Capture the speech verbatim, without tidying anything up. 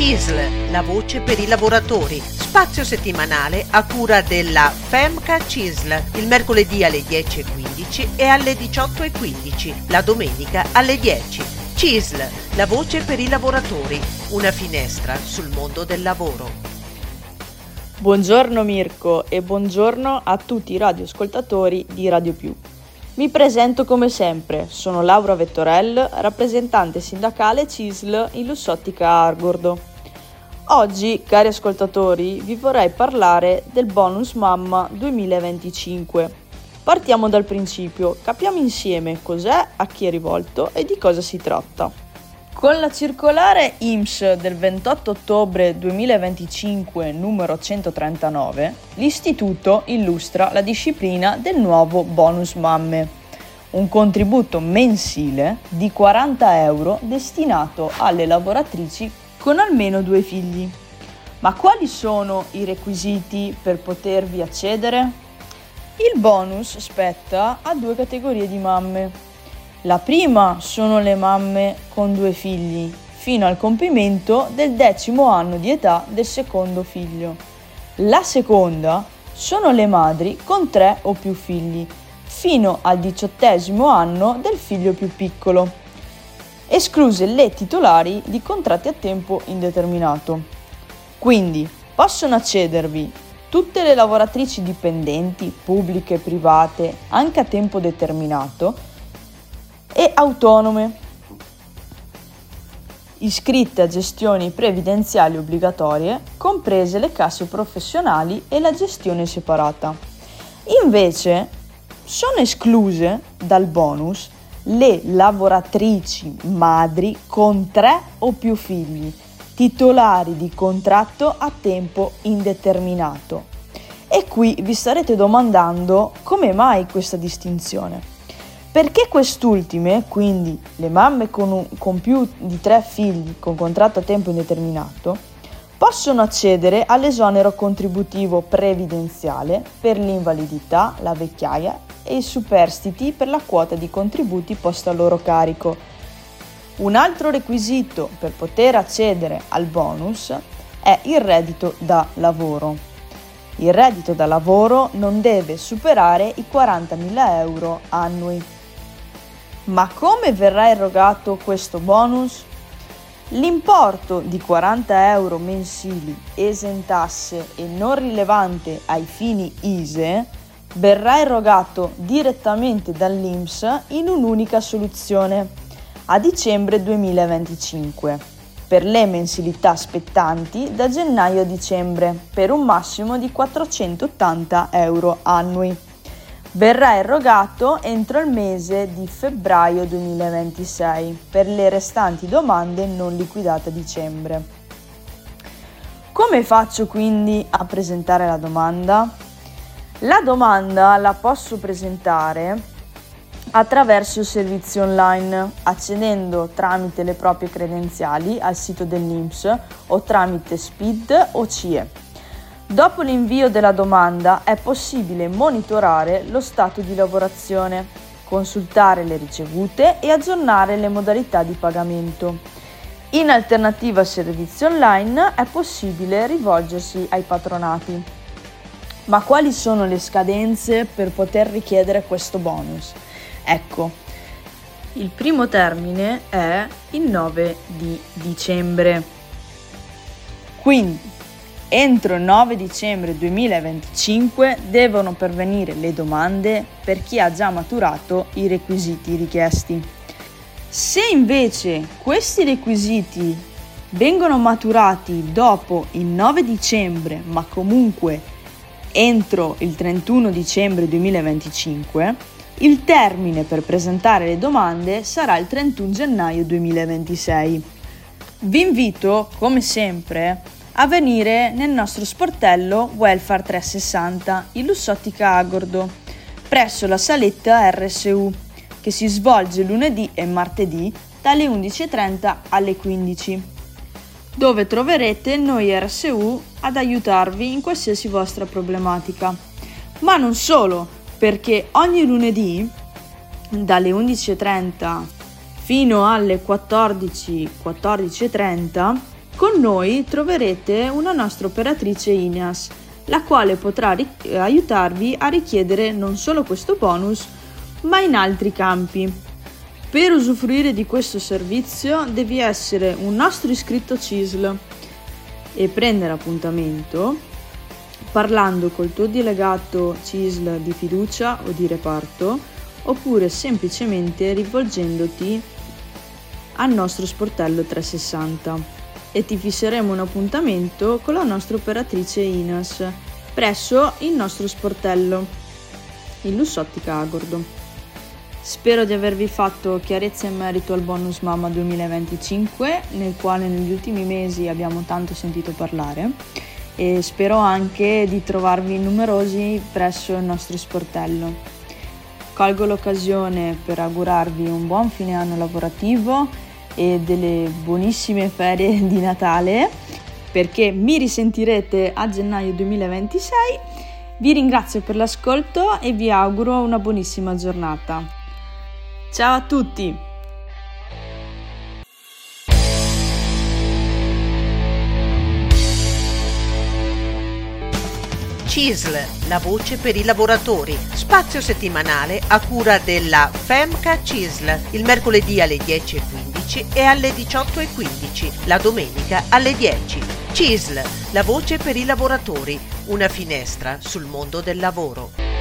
C I S L, la voce per i lavoratori, spazio settimanale a cura della Femca C I S L, il mercoledì alle dieci e quindici e alle diciotto e quindici, la domenica alle dieci. C I S L, la voce per i lavoratori, una finestra sul mondo del lavoro. Buongiorno Mirko e buongiorno a tutti i radioascoltatori di Radio Più. Mi presento come sempre, sono Laura Vettorel, rappresentante sindacale C I S L in Lussottica Argordo. Oggi, cari ascoltatori, vi vorrei parlare del bonus mamma duemilaventicinque. Partiamo dal principio, capiamo insieme cos'è, a chi è rivolto e di cosa si tratta. Con la circolare I N P S del ventotto ottobre duemilaventicinque numero centotrentanove, l'Istituto illustra la disciplina del nuovo bonus mamme, un contributo mensile di quaranta euro destinato alle lavoratrici con almeno due figli. Ma quali sono i requisiti per potervi accedere? Il bonus spetta a due categorie di mamme. La prima sono le mamme con due figli, fino al compimento del decimo anno di età del secondo figlio. La seconda sono le madri con tre o più figli, fino al diciottesimo anno del figlio più piccolo, escluse le titolari di contratti a tempo indeterminato. Quindi possono accedervi tutte le lavoratrici dipendenti, pubbliche e private, anche a tempo determinato, e autonome, iscritte a gestioni previdenziali obbligatorie, comprese le casse professionali e la gestione separata. Invece sono escluse dal bonus le lavoratrici madri con tre o più figli, titolari di contratto a tempo indeterminato. E qui vi starete domandando come mai questa distinzione. Perché quest'ultime, quindi le mamme con, un, con più di tre figli con contratto a tempo indeterminato, possono accedere all'esonero contributivo previdenziale per l'invalidità, la vecchiaia e i superstiti per la quota di contributi posta a loro carico. Un altro requisito per poter accedere al bonus è il reddito da lavoro. Il reddito da lavoro non deve superare i quarantamila euro annui. Ma come verrà erogato questo bonus? L'importo di quaranta euro mensili esentasse e non rilevante ai fini I S E E verrà erogato direttamente dall'I N P S in un'unica soluzione a dicembre duemilaventicinque per le mensilità spettanti da gennaio a dicembre per un massimo di quattrocentottanta euro annui. Verrà erogato entro il mese di febbraio duemilaventisei per le restanti domande non liquidate a dicembre. Come faccio quindi a presentare la domanda? La domanda la posso presentare attraverso il servizio online, accedendo tramite le proprie credenziali al sito dell'I N P S o tramite S P I D o C I E. Dopo l'invio della domanda è possibile monitorare lo stato di lavorazione, consultare le ricevute e aggiornare le modalità di pagamento. In alternativa al servizio online è possibile rivolgersi ai patronati. Ma quali sono le scadenze per poter richiedere questo bonus? Ecco, il primo termine è il nove di dicembre. Quindi, entro il nove dicembre duemilaventicinque devono pervenire le domande per chi ha già maturato i requisiti richiesti. Se invece questi requisiti vengono maturati dopo il nove dicembre, ma comunque entro il trentuno dicembre duemilaventicinque, il termine per presentare le domande sarà il trentuno gennaio duemilaventisei. Vi invito, come sempre, a venire nel nostro sportello Welfare trecentosessanta in Lussottica Agordo, presso la saletta R S U, che si svolge lunedì e martedì dalle undici e trenta alle quindici, dove troverete noi R S U ad aiutarvi in qualsiasi vostra problematica. Ma non solo, perché ogni lunedì dalle undici e trenta fino alle quattordici, quattordici e trenta Con noi troverete una nostra operatrice I N A S, la quale potrà ri- aiutarvi a richiedere non solo questo bonus, ma in altri campi. Per usufruire di questo servizio devi essere un nostro iscritto C I S L e prendere appuntamento parlando col tuo delegato C I S L di fiducia o di reparto, oppure semplicemente rivolgendoti al nostro sportello trecentosessanta. E ti fisseremo un appuntamento con la nostra operatrice I N A S presso il nostro sportello, il Lussottica Agordo. Spero di avervi fatto chiarezza in merito al bonus mamma duemilaventicinque, nel quale negli ultimi mesi abbiamo tanto sentito parlare, e spero anche di trovarvi numerosi presso il nostro sportello. Colgo l'occasione per augurarvi un buon fine anno lavorativo e delle buonissime ferie di Natale, perché mi risentirete a gennaio duemilaventisei. Vi ringrazio per l'ascolto e vi auguro una buonissima giornata. Ciao a tutti! C I S L, la voce per i lavoratori. Spazio settimanale a cura della FEMCA C I S L, il mercoledì alle dieci e quindici e alle diciotto e quindici, la domenica alle dieci. C I S L, la voce per i lavoratori, una finestra sul mondo del lavoro.